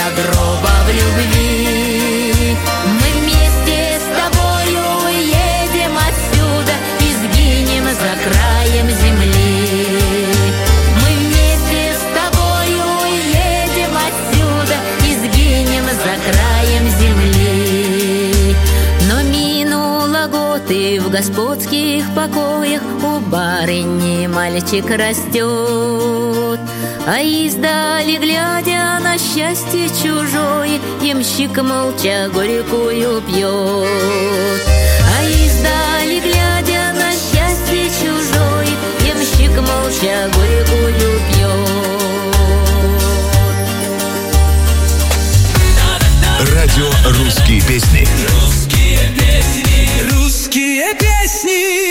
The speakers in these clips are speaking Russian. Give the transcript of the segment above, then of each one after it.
гроба в любви. Мы вместе с тобою уедем отсюда и сгинем за краем земли. Мы вместе с тобою уедем отсюда и сгинем за краем земли. Но минуло год, и в господских покоях у барыни мальчик растет. А издали, глядя на счастье чужое, ямщик молча горькую пьет. А издали, глядя на счастье чужое, ямщик молча горькую пьет. Радио «Русские песни». Русские песни. Русские песни.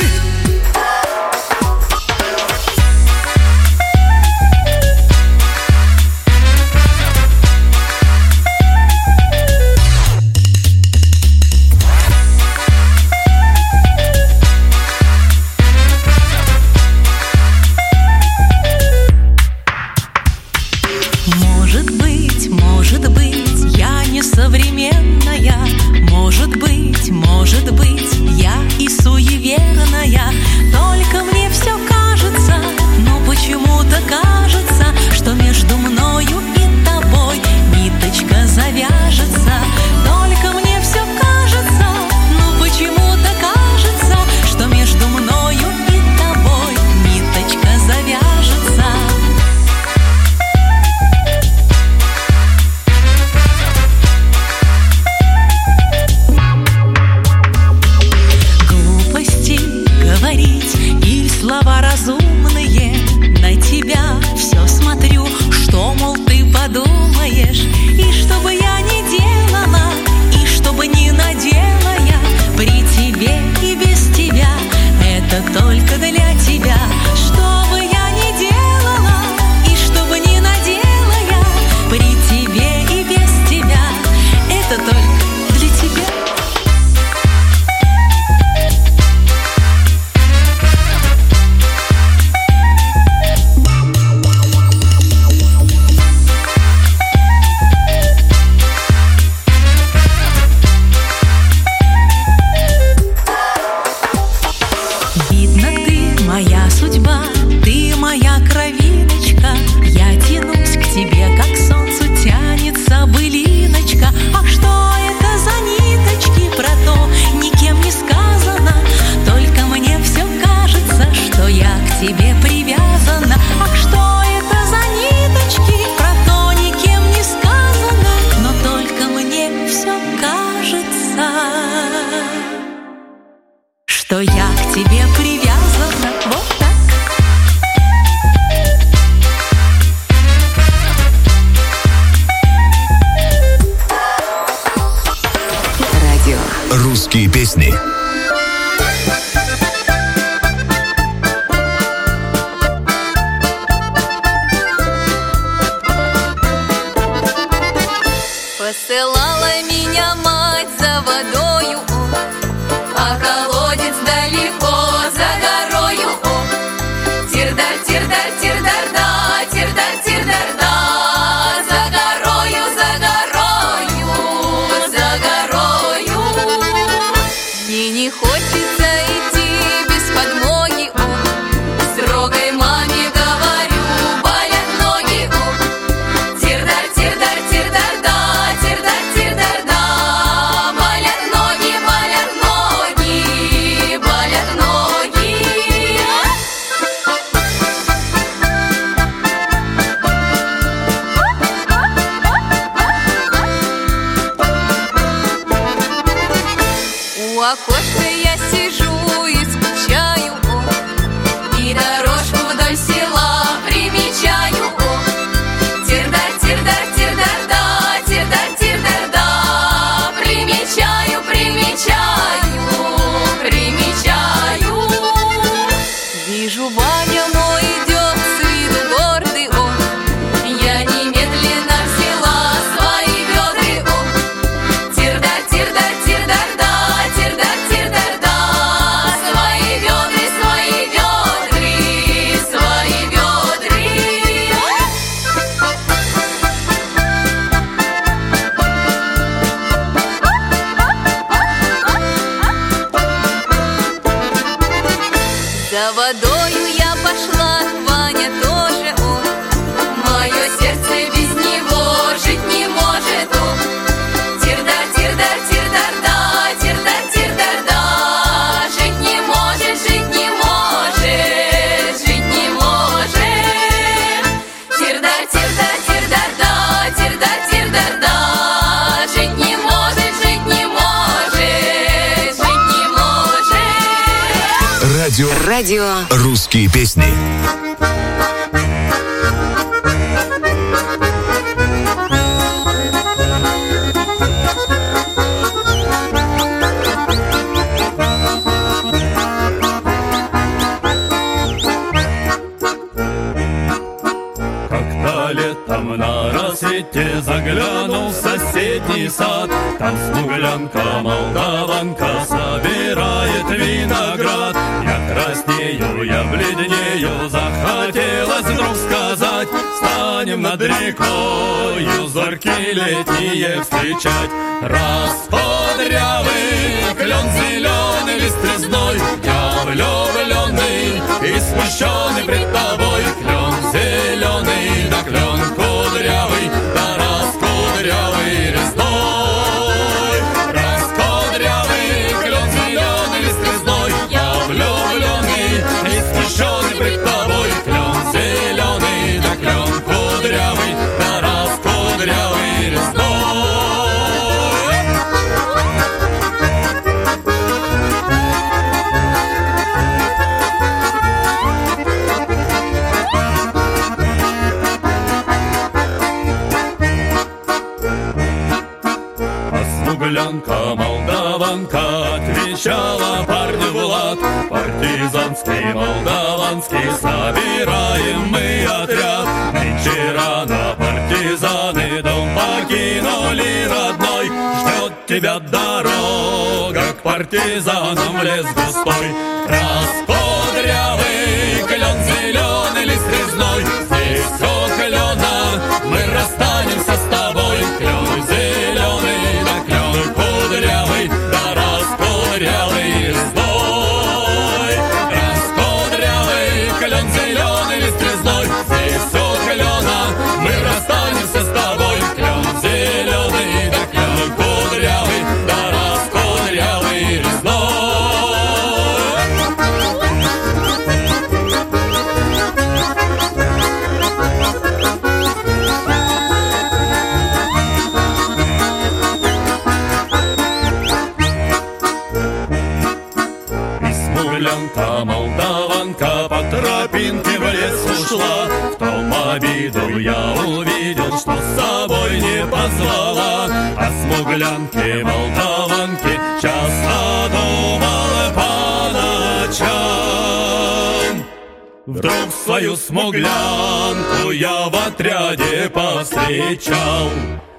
Может быть, я не современная. Может быть, я и суеверная. Только мне все кажется, но почему-то кажется, что между мною и тобой ниточка завяжется. Только мне все кажется, но почему-то кажется, что между мною и тобой ниточка завяжется. И слова разумные, на тебя все смотрю, что, мол, ты подумаешь. И что бы я ни делала, и что бы ни надела я, при тебе и без тебя, это только для тебя. Что бы я ни делала, и что бы ни надела я, при тебе и без тебя, это только для тебя. Моя судьба, ты моя кровиночка. Я тянусь к тебе, как к солнцу тянется былиночка. А что это за ниточки? Про то никем не сказано. Только мне все кажется, что я к тебе привязана. А что это за ниточки? Про то никем не сказано. Но только мне все кажется, что я к тебе привязана. Вот так. Радио «Русские песни». Посылала меня мать за водою, а колодец далеко за горою. Тирдар, тирдар, тирдар-да, тирдар, тирдар-да, за горою, за горою, за горою. Мне не хочется идти без подмоги, строгой маме говорю, болят ноги. Тирдар, тирдар, тирдар-да, тирдар, тирдар-да, За водою я пошла, Ваня тоже он. Мое сердце без него жить не может он. Тирдар, тирдар, тирдар-да, тирдар, тирдар-да. Жить не может, жить не может, жить не может. Тирдар, тирдар, тирдар-да, тирдар, тирдар-да. Жить не может, жить не может, жить не может. Радио «Русские песни». Как-то летом на рассвете заглянул в соседний сад. Там смуглянка-молдаванка собирает виноград. Я краснею, я бледнею, захотелось вдруг сказать: станем над рекою зорьки летние встречать. Расподрявый клен зеленый лист резной, я влюбленный и смущенный пред тобой. Клен зеленый, да клен кудрявый, да раскудрявый резной. Раскудрявый клен зеленый лист резной, я влюбленный и смущенный пред тобой. Клен зеленый, да клен кудрявый, да раскудрявый резной. Смуглянка-молдаванка отвечала парню в лад: партизанский, молдаванский, собираем мы отряд. Нынче рано партизаны дом покинули родной. Ждет тебя дорога к партизанам в лес густой. Расподрявый клен зеленый лист резной, здесь у клена мы расстанемся с тобой. Клен зеленый, да клен кудрявый, да раскудрявый резной. Раскудрявый клен зеленый лист резной, здесь у клена мы расстанемся с тобой. Клен зеленый, да клен кудрявый, да раскудрявый резной. Смуглянка-молдаванка по тропинке в лес ушла. В том обиду я увидел, что с собой не позвала. А смуглянке-молдаванке часто думала по ночам. Вдруг свою смуглянку я в отряде повстречал.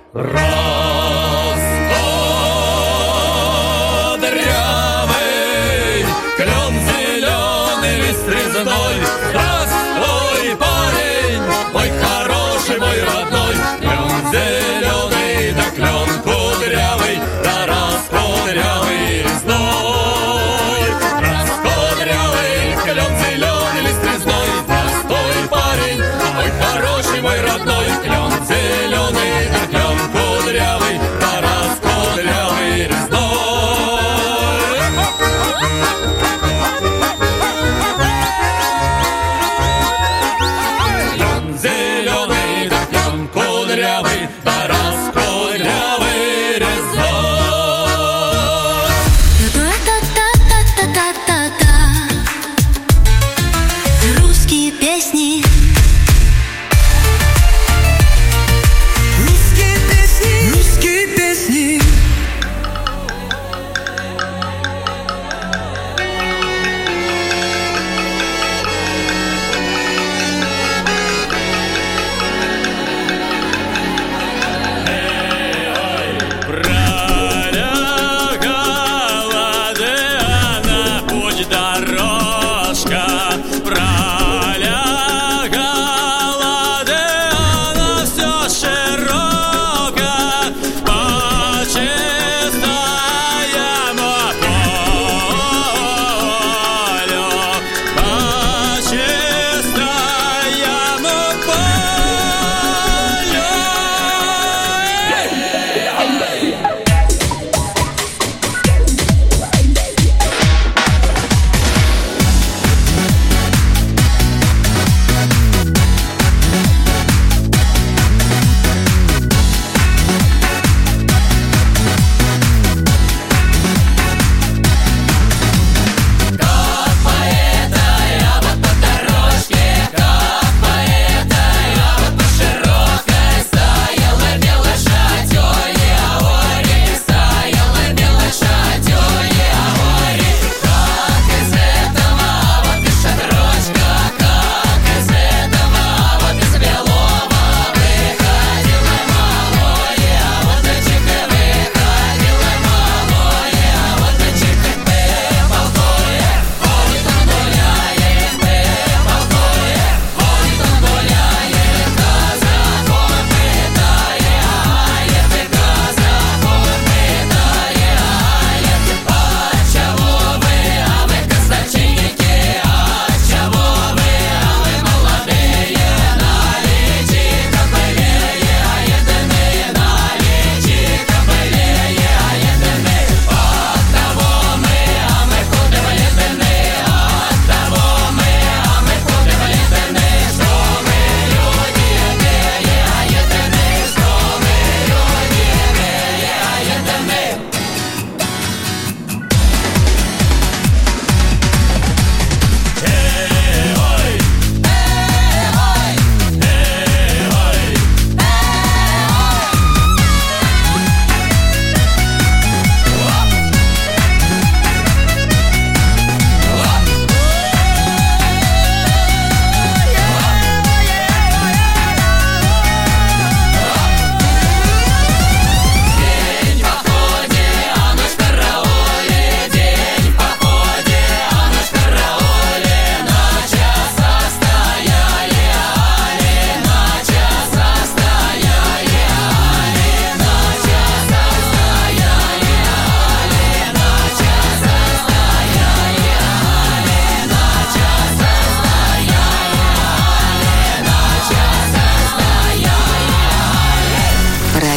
Раскудрявый клен зеленый лист резной. Здравствуй, парень, мой хороший, мой родной. Клен зеленый, да клен кудрявый, да раскудрявый резной. Раскудрявый клен зеленый лист резной. Здравствуй, парень, мой хороший, мой родной. Клен зеленый, да клен кудрявый, да раскудрявый резной. Зеленый, да клен кудрявый, да раскудрявый резной. Та-та-та-та-та-та-та. Русские песни. Русские песни, русские песни.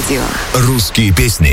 Радио. Русские песни.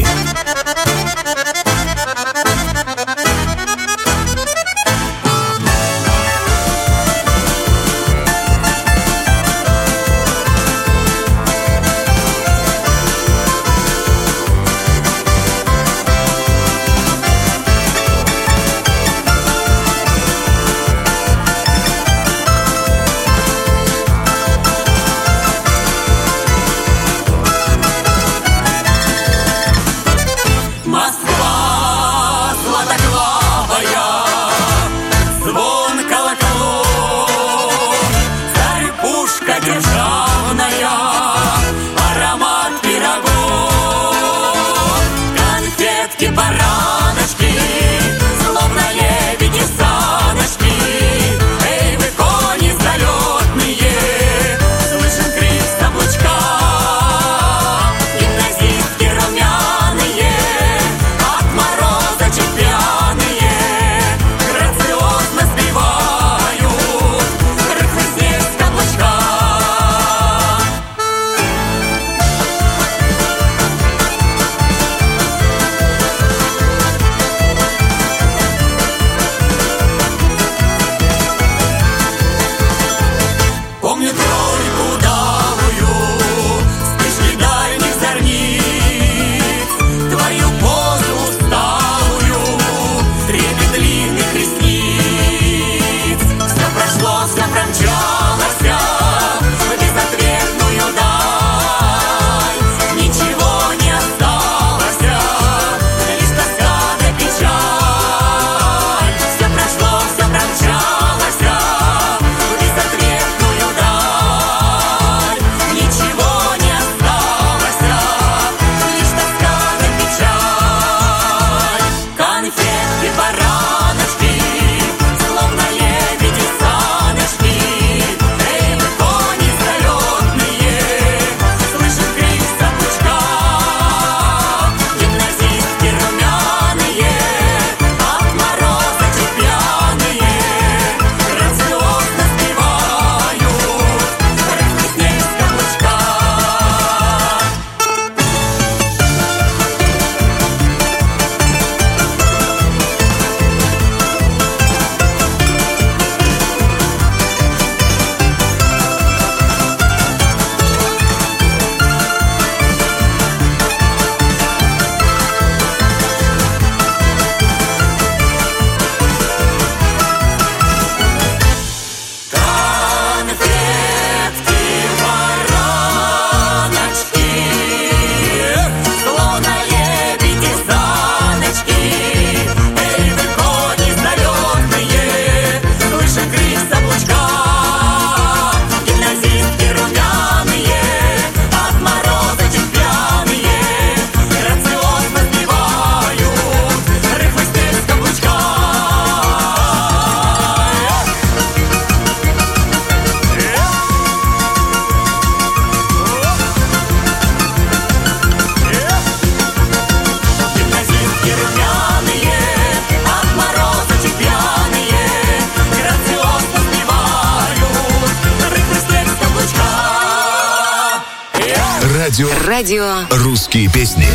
Радио. Русские песни.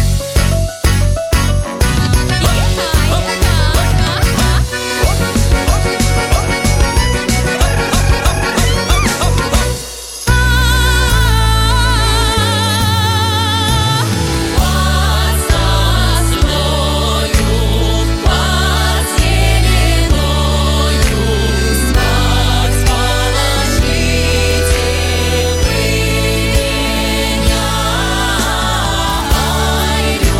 Ай,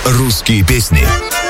«Русские песни».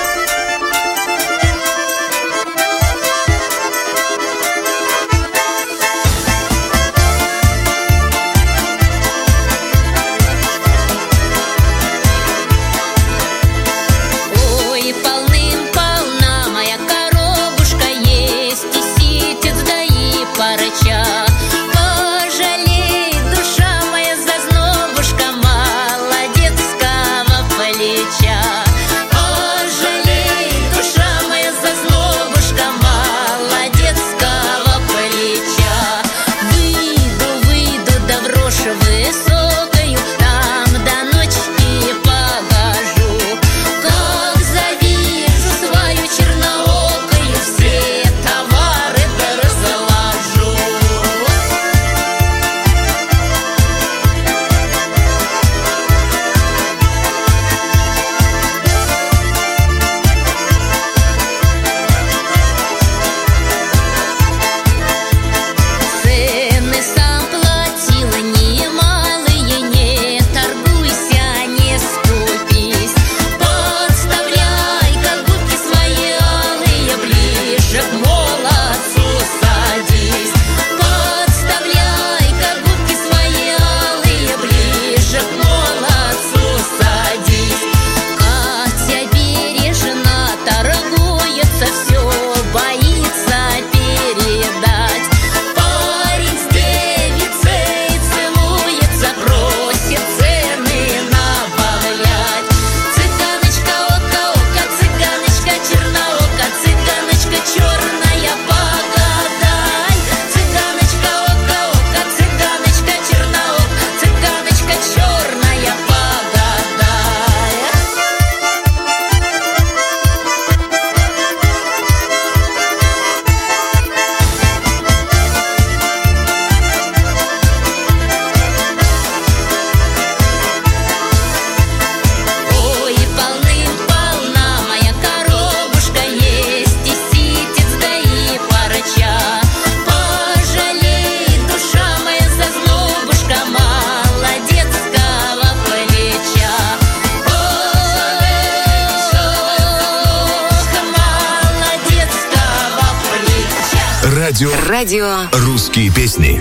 Ой, полным-полна моя коробушка, есть и ситец, да и парыча. Пожалей, душа моя, зазнобушка, молодецкого плеча. Пожалей, душа моя, зазнобушка, молодецкого плеча. Выйду да в рожь высокою, там до ночи погожу. Как завижу свою черноокою, все товары да разложу. Цены сам платила немалые, не торгуйся, не скупись. Подставляй, как губки свои алые, ближе к молодцу садись. Подставляй, как губки свои алые, ближе к молодцу садись. Катя бережно торгуется, все боится передать. Парень с девицей целуется, просит цены набавлять. Цыганочка ока-ока, цыганочка черноока, цыганочка черная, погадай. Цыганочка ока-ока, цыганочка черноока, цыганочка черная, погадай. Ой, полным-полна моя коробушка, есть и ситец, да и парыча. Пожалей, душа моя, зазнобушка, молодецкого плеча. Ох, молодецкого плеча. Радио «Русские песни».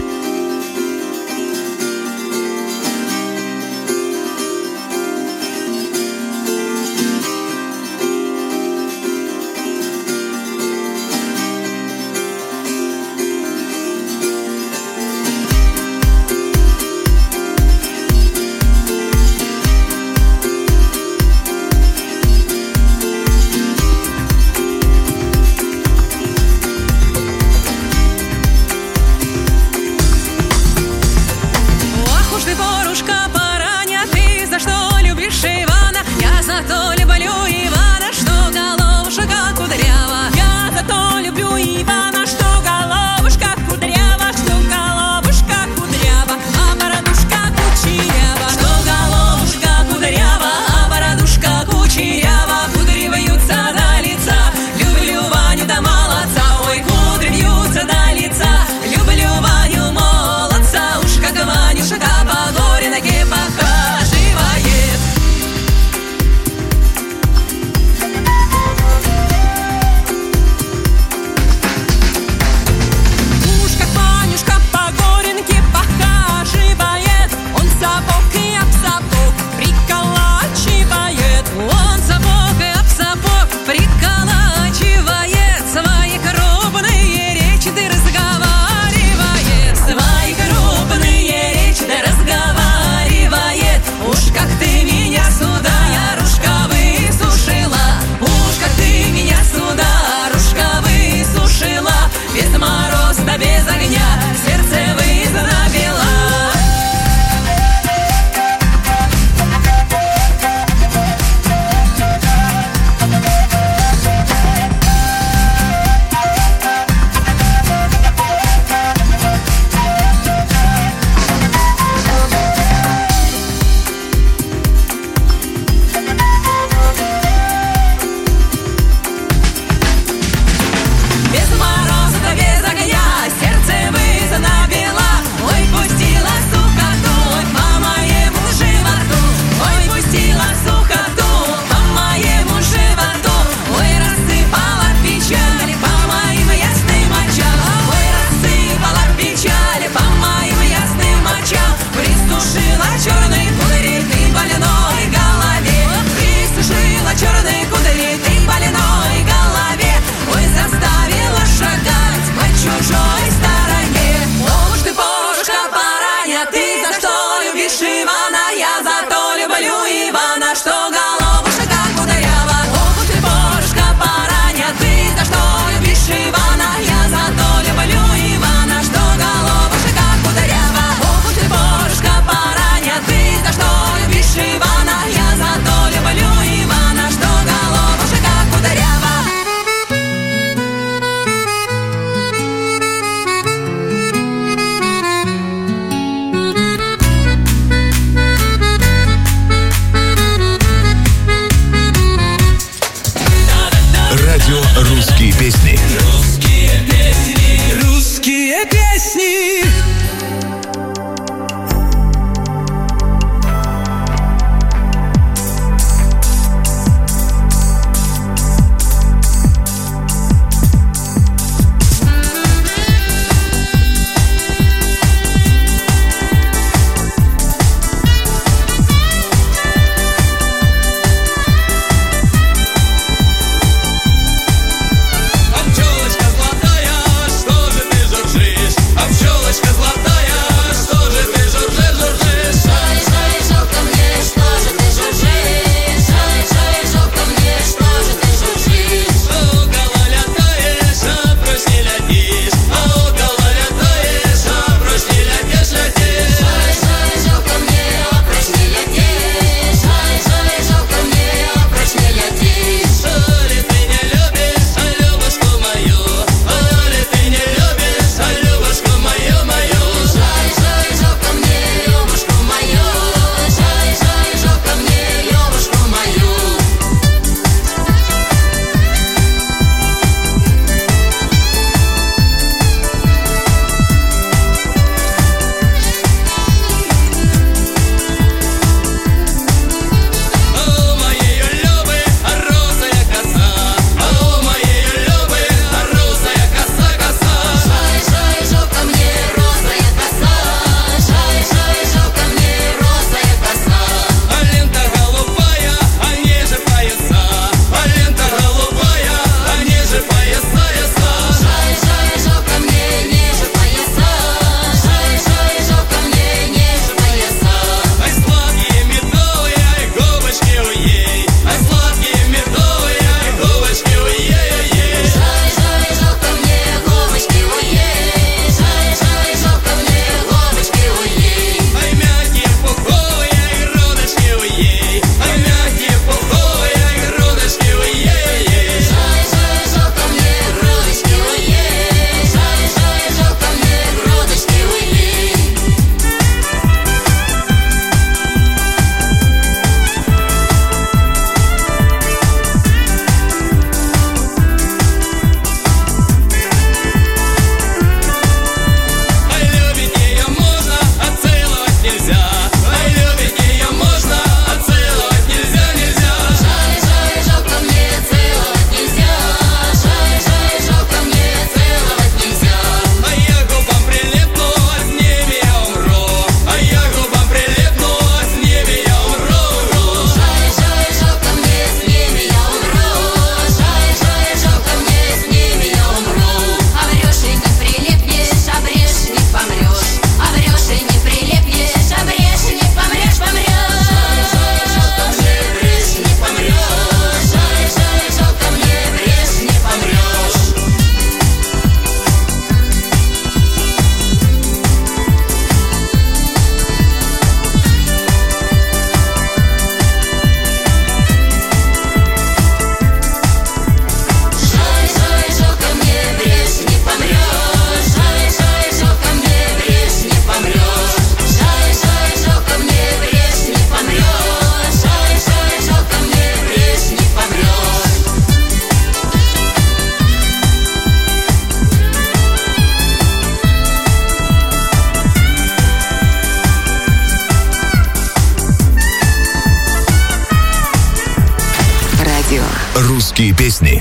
Русские песни.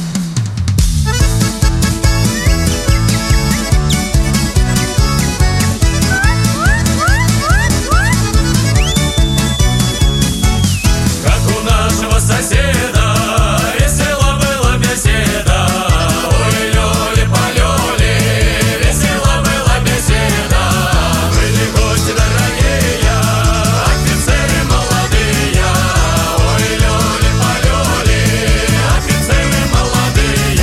Как у нашего соседа весело была беседа. Ой, лёли-полёли, весело была беседа. Были гости дорогие, офицеры молодые. Ой, лёли-полёли, офицеры молодые.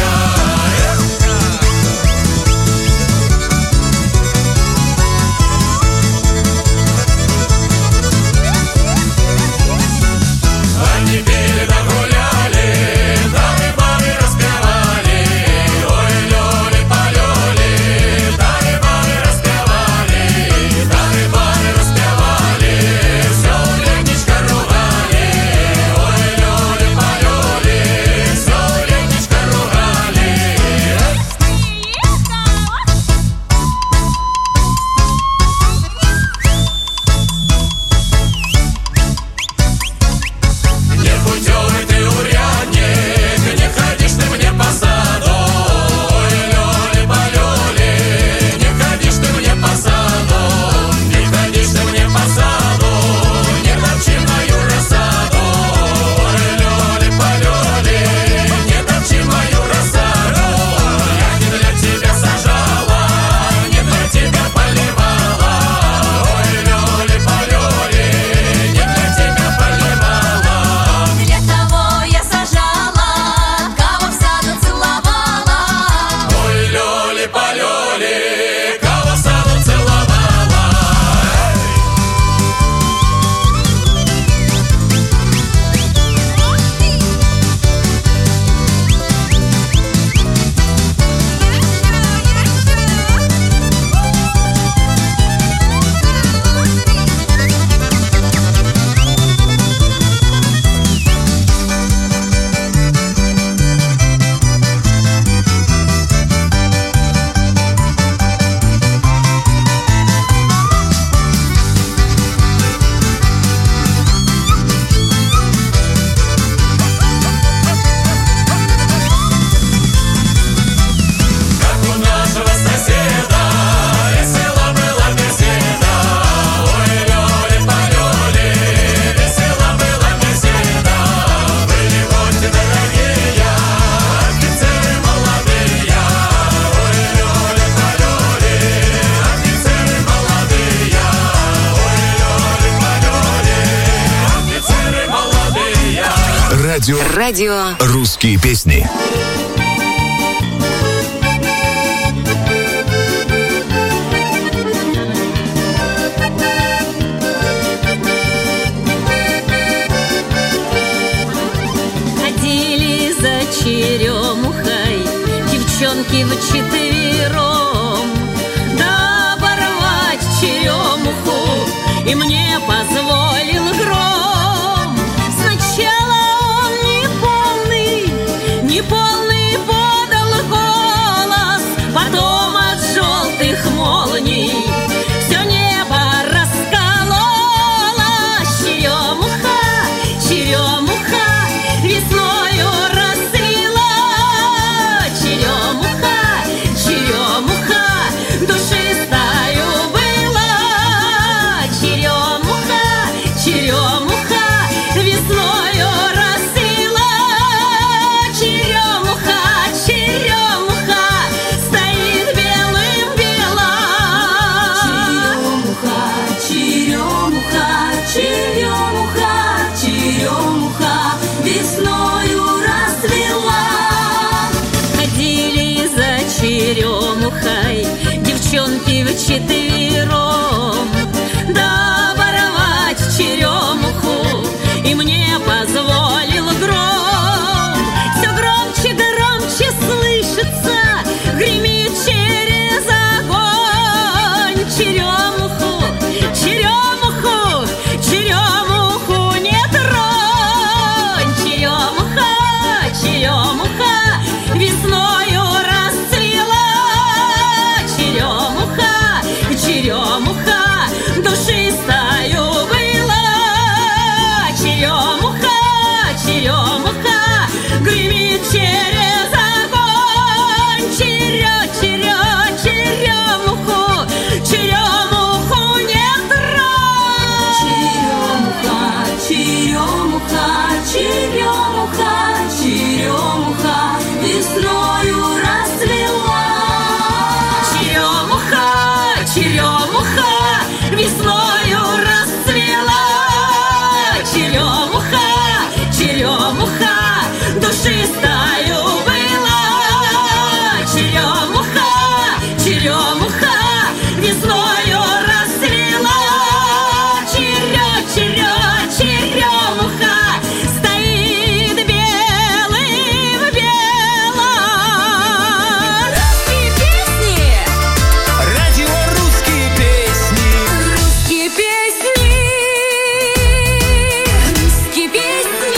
Они пели да гуляли, тары-бары распевали. Ой, лёли-полёли, тары-бары распевали. Тары-бары распевали, всё летничко ругали. Ой, лёли-полёли, всё летничко ругали. Непутёвый ты урядник, не ходишь ты мне по саду. Ой, лёли-полёли, не ходишь ты мне по саду. Не ходишь ты мне по саду, не топчи мою рассаду. Ой, лёли-полёли, не топчи мою рассаду. Я не для тебя сажала, не для тебя поливала. Ой, лёли-полёли, не для тебя поливала. Для того я сажала, кого в саду целовала. Ой, лёли-полёли, кого в саду целовала. Как у нашего соседа весело была беседа. Ой, лёли-полёли, весело была беседа. Были гости дорогие, офицеры молодые. Ой, лёли-полёли, офицеры молодые. Ой, лёли-полёли, офицеры молодые. Радио «Русские песни». Ходили за черемухой девчонки вчетвером, да оборвать черемуху и мне позволил гром. Сначала он неполный подал голос, потом от желтых молний все небо раскололось. Черемуха, весною расцвела. Черемуха, душистою была. Черемуха, весною расцвела. Черемуха, стоит белым-бела. Черемуха, весною расцвела. Ходили за черемухой девчонки вчетвером, да оборвать черемуху и мне позволил гром. Все громче слышится, гремит через огонь. Черемуху не тронь. Черемуха, весною расцвела. Черемуха, весною расцвела. Черемуха, черемуха, душистою была. Черемуха, черемуха, весною расцвела. Черемуха стоит белым белым. Русские песни. Радио «Русские песни». Русские песни. Русские песни.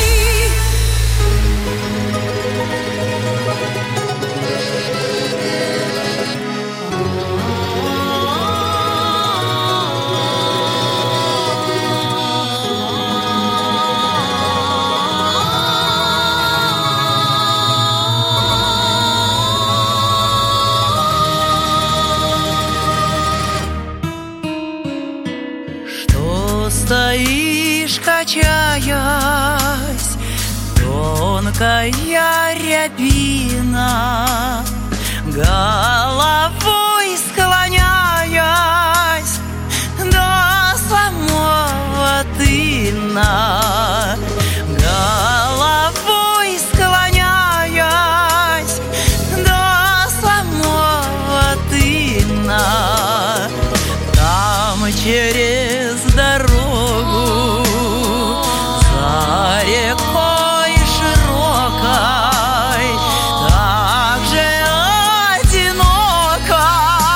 Что стоишь, качаясь, тонкая рябина, головой склоняясь до самого тына, головой склоняясь до самого тына. Там через дорогу за рекой широкой так же одиноко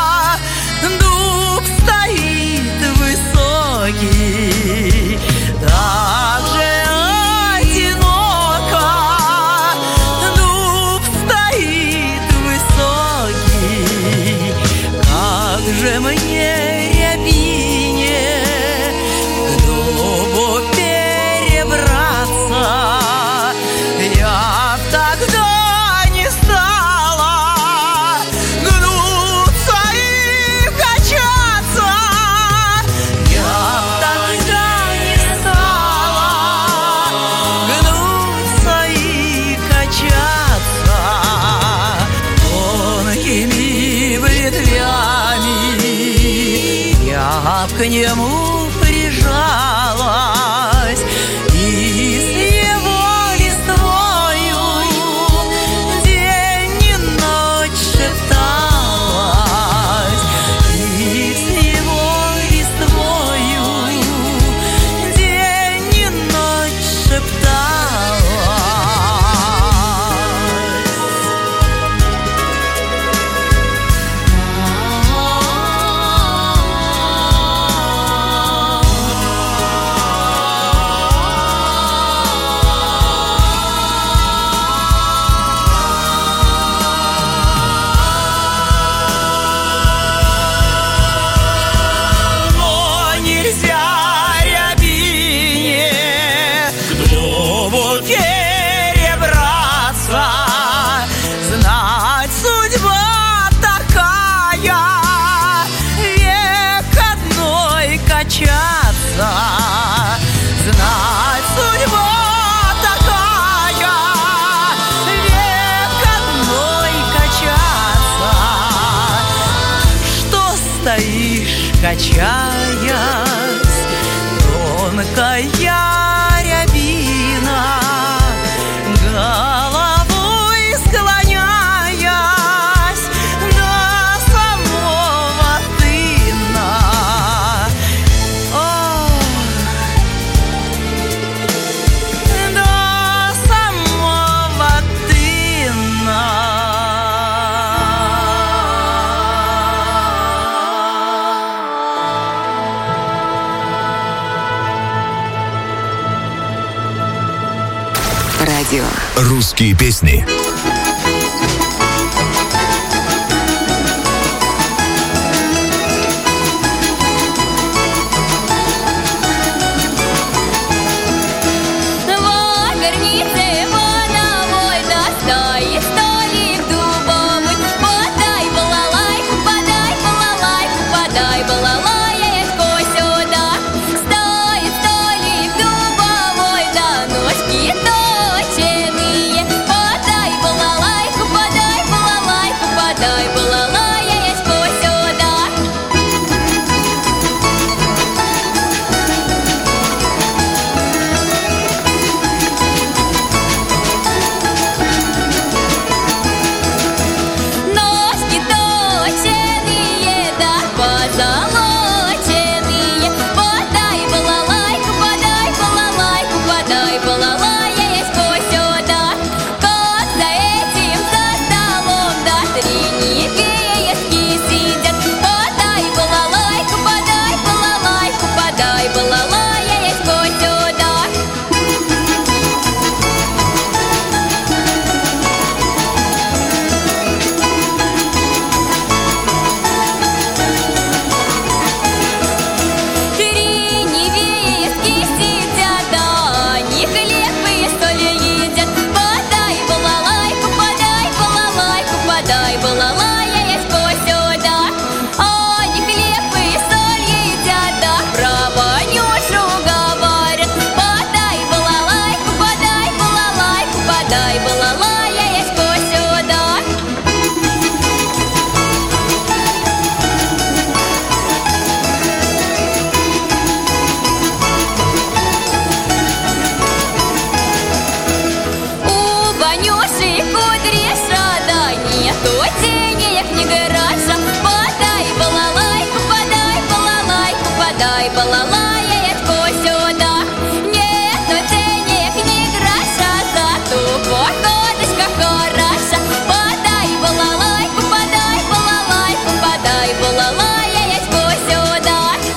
дуб стоит высокий. Так же одиноко дуб стоит высокий. Как же мне рябине к дубу перебраться? Я б тогда не стала гнуться и качаться. Я б тогда не стала гнуться и качаться. Тонкими ветвями я б к нему прижалась и с его листвою день и ночь шепталась. И с его листвою день и ночь шепталась. Но нельзя рябине к дубу перебраться. Знать, судьба такая, век одной качаться. Знать, судьба такая, век одной качаться. Что стоишь, качаясь, тонкая рябина, головой склоняясь до самого тына. До самого тына. Радио «Русские песни». Верните Ивановой, достай столик дубовый. Подай балалайку, подай балалайку сюда. Стоит столик дубовой, да ножки точеные. Подай балалайку. подай, балалаечку сюда. Нет, ну денег ни гроша, зато погодочка хороша. Подай, балалайку, подай, балалайку, подай, балалаечку сюда.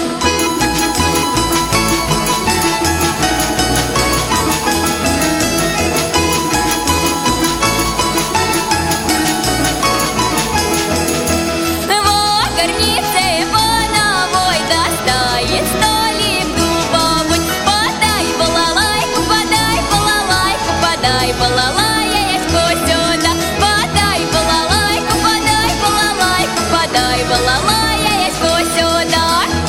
Балалаечку сюда, подай балалайку, подай балалайку, подай балалаечку сюда.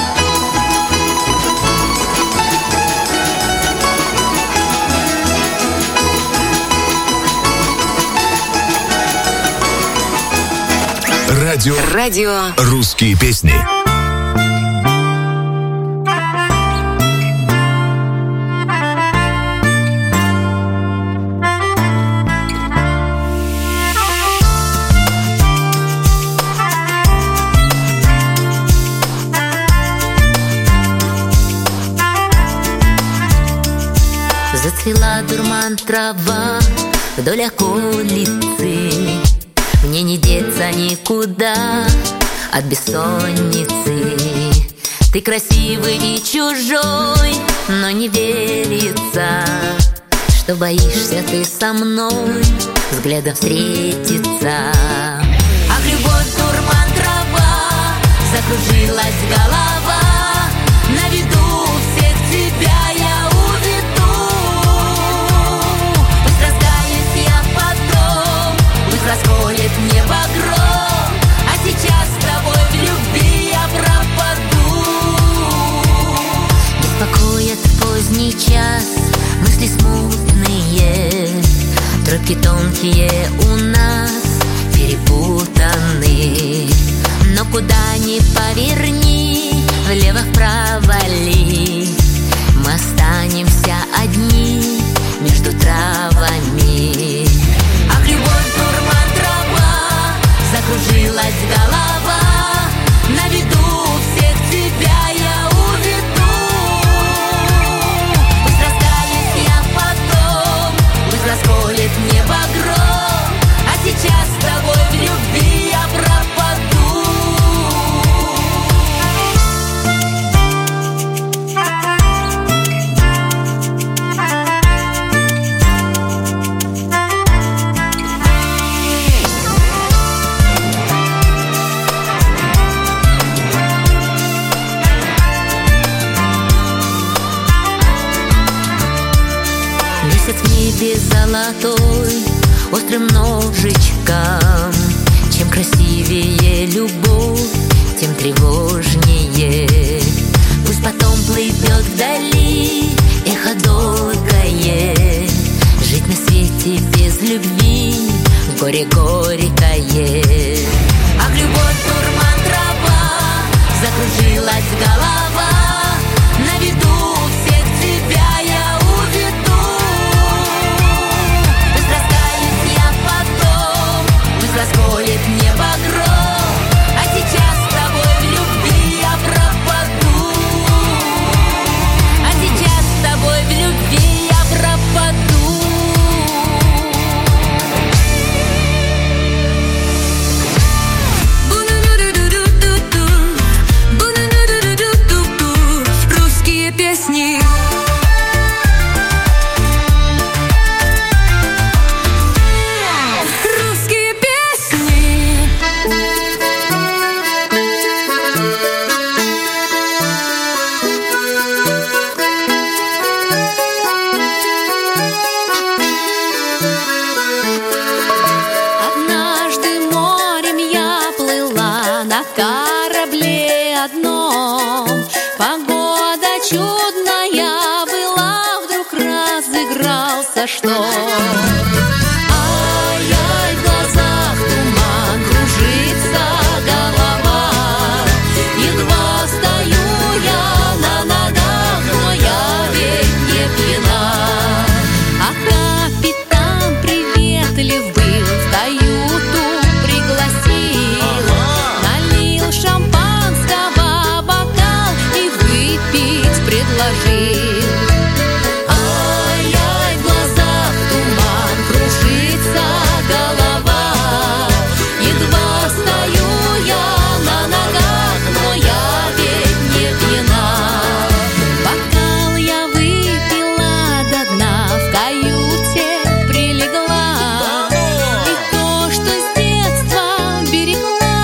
Радио «Русские песни». Зацвела дурман трава вдоль околицы. Мне не деться никуда от бессонницы. Ты красивый и чужой, но не верится, что боишься ты со мной взглядом встретиться. Ах, любовь, дурман трава, закружилась голова. На виду всех тебя я уведу. Пусть раскаюсь я потом, пусть расколет небо гром, а сейчас с тобой в любви я пропаду. Беспокоит поздний час, мысли смутные, тропки тонкие у нас перепутаны. Но куда ни поверни, влево-вправо ли, мы останемся одни между травами. Ах, любовь, дурман трава, закружилась голова. На виду всех тебя я уведу. Пусть раскаюсь я потом, пусть расколет небо гром, а сейчас с тобой в любви я пропаду. Месяц в небе золотой, острым ножичком. Чем красивее любовь, тем тревожнее. Пусть потом плывет вдали эхо долгое. Жить на свете без любви горе горькое. Ах, любовь, дурман трава, закружилась голова. На виду всех тебя я уведу. Пусть раскаюсь я потом, пусть расколет небо гром, а сейчас с тобой в любви я пропаду. А сейчас с тобой в любви я пропаду. Русские песни. Русские песни. Однажды морем я плыла на корабле одном. Погода чудная была, вдруг разыгрался шторм. Ай-яй, в глазах туман, кружится голова. Едва стою я на ногах, но я ведь не пьяна. А капитан приветлив был, в каюту пригласил, налил шампанского бокал и выпил ложит. Ай-яй, в глазах туман, кружится голова. Едва стою я на ногах, но я ведь не пьяна. Бокал я выпила до дна, в каюте прилегла. И то, что с детства берегла,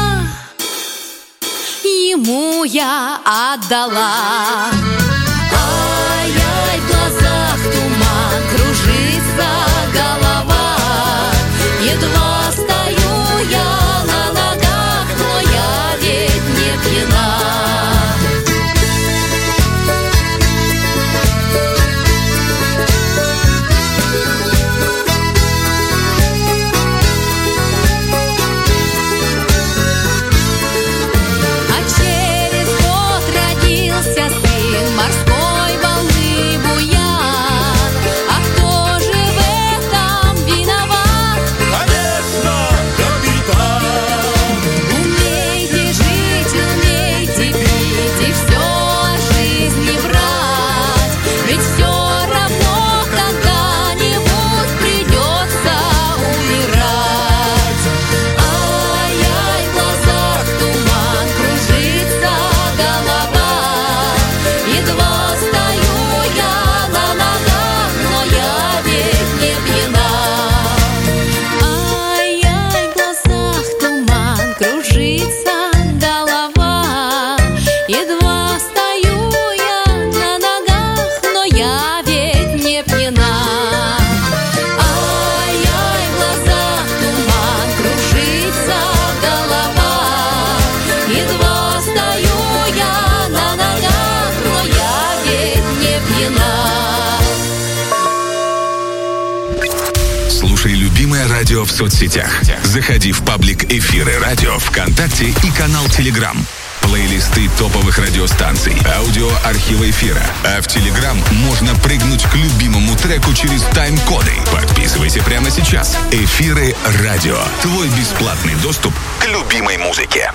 ему я отдала. Ай-яй, в глазах туман, кружится голова. Едва стою я на ногах, но я ведь не пьяна. А через год родился сын морской волны буян. А кто же в этом виноват? Конечно, капитан. Умейте жить, умейте пить и все о жизни брать. Ведь все равно когда-нибудь придется умирать. Ай-яй, в глазах туман, кружится голова. Едва стою я на ногах, но я ведь не пьяна. Ай-яй, в глазах туман, кружится голова. Едва стою я на ногах, но я ведь не пьяна. Ай-яй, в глазах туман, кружится голова. Едва стою я на ногах, но я ведь не пьяна. Слушай любимое радио в соцсетях. Заходи в паблик «Эфиры радио» ВКонтакте и канал Телеграм. Плейлисты топовых радиостанций, аудиоархива эфира. А в Телеграм можно прыгнуть к любимому треку через тайм-коды. Подписывайся прямо сейчас. «Эфиры радио». Твой бесплатный доступ к любимой музыке.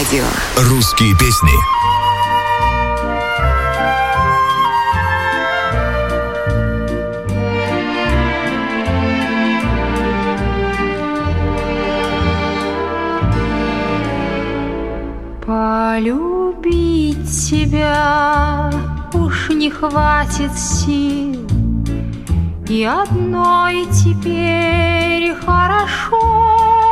радио. Русские песни. Полюбить тебя уж не хватит сил, и одной теперь хорошо.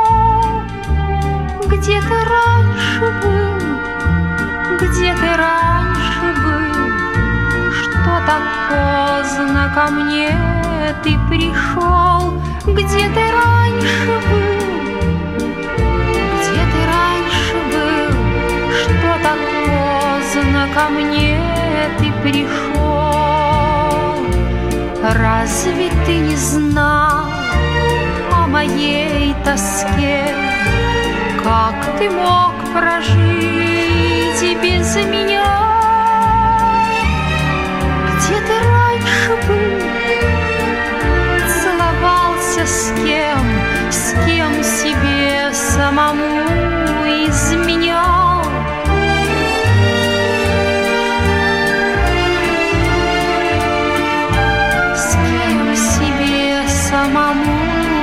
Где ты раньше был, где ты раньше был, что так поздно ко мне ты пришел? Где ты раньше был, где ты раньше был, что так поздно ко мне ты пришел? Разве ты не знал о моей тоске? Как ты мог прожить без меня? Где ты раньше был? Целовался с кем себе самому изменял? С кем себе самому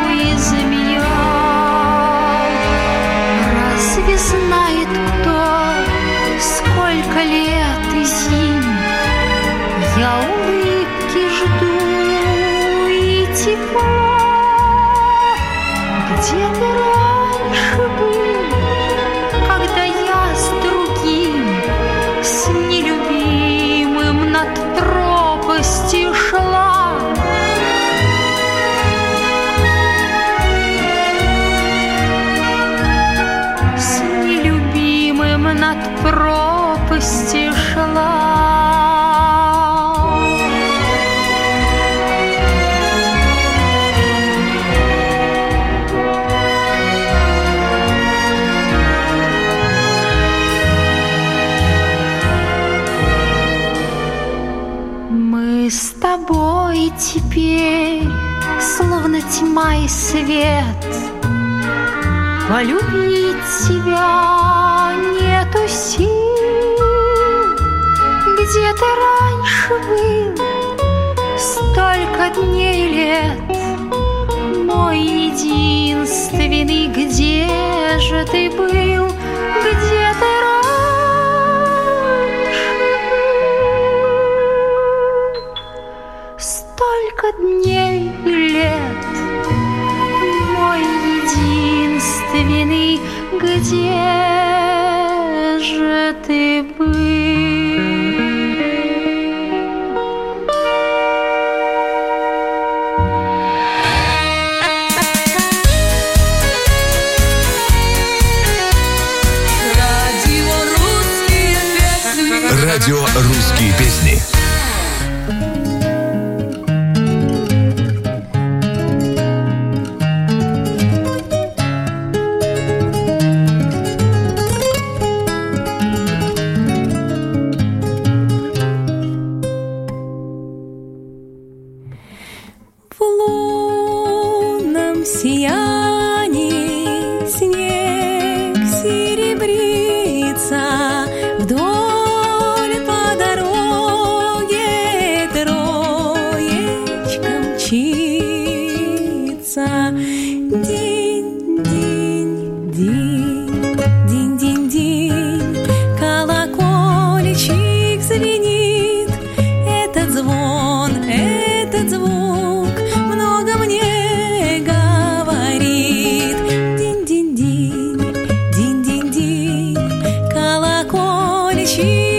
изменял? Разве знает кто, сколько лет и зим я улыбки жду и тепла? Где ты раньше был, когда я с другим, с нелюбимым над пропастью шла? Над пропастью шла. Мы с тобой теперь словно тьма и свет. Полюбить тебя нету сил. Где ты раньше был, столько дней и лет, мой единственный, где же ты был? Где ты раньше был, столько дней и лет, мой единственный, где же ты был? Радио «Русские песни». В лунном сиянии снег серебрится, вдоль по дороге троечка мчится. Динь, динь, динь, динь, динь, динь, колокольчик звенит. Этот звон, этот звук много мне говорит. Динь-динь-динь, динь-динь-динь, колокольчик